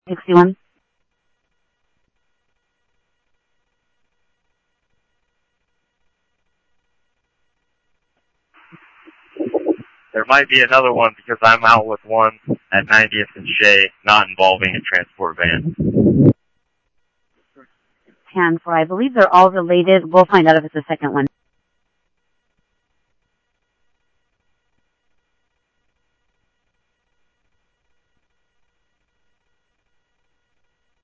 61. There might be another one because I'm out with one at 90th and Shea, not involving a transport van. 10-4, I believe they're all related. We'll find out if it's the second one.